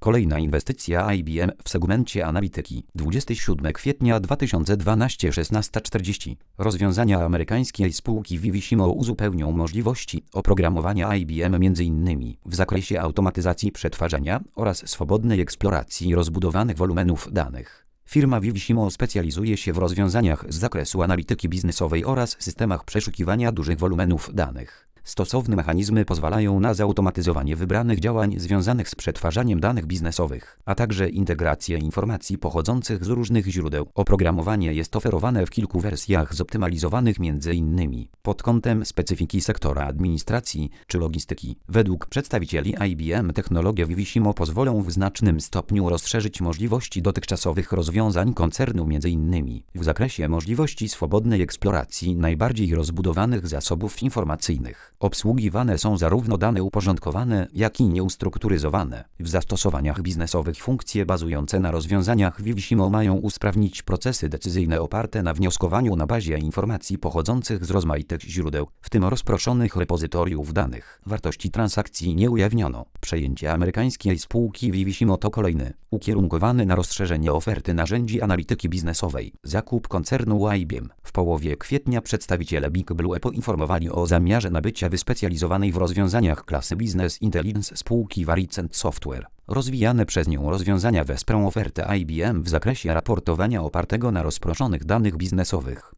Kolejna inwestycja IBM w segmencie analityki. 27 kwietnia 2012 16:40. Rozwiązania amerykańskiej spółki Vivissimo uzupełnią możliwości oprogramowania IBM m.in. w zakresie automatyzacji przetwarzania oraz swobodnej eksploracji rozbudowanych wolumenów danych. Firma Vivissimo specjalizuje się w rozwiązaniach z zakresu analityki biznesowej oraz systemach przeszukiwania dużych wolumenów danych. Stosowne mechanizmy pozwalają na zautomatyzowanie wybranych działań związanych z przetwarzaniem danych biznesowych, a także integrację informacji pochodzących z różnych źródeł. Oprogramowanie jest oferowane w kilku wersjach zoptymalizowanych m.in. pod kątem specyfiki sektora administracji czy logistyki. Według przedstawicieli IBM technologie Vivissimo pozwolą w znacznym stopniu rozszerzyć możliwości dotychczasowych rozwiązań koncernu m.in. w zakresie możliwości swobodnej eksploracji najbardziej rozbudowanych zasobów informacyjnych. Obsługiwane są zarówno dane uporządkowane, jak i nieustrukturyzowane. W zastosowaniach biznesowych funkcje bazujące na rozwiązaniach Vivissimo mają usprawnić procesy decyzyjne oparte na wnioskowaniu na bazie informacji pochodzących z rozmaitych źródeł, w tym rozproszonych repozytoriów danych. Wartości transakcji nie ujawniono. Przejęcie amerykańskiej spółki Vivissimo to kolejny, ukierunkowany na rozszerzenie oferty narzędzi analityki biznesowej, zakup koncernu IBM. W połowie kwietnia przedstawiciele Big Blue poinformowali o zamiarze nabycia wyspecjalizowanej w rozwiązaniach klasy Business Intelligence spółki Varicent Software. Rozwijane przez nią rozwiązania wesprą ofertę IBM w zakresie raportowania opartego na rozproszonych danych biznesowych.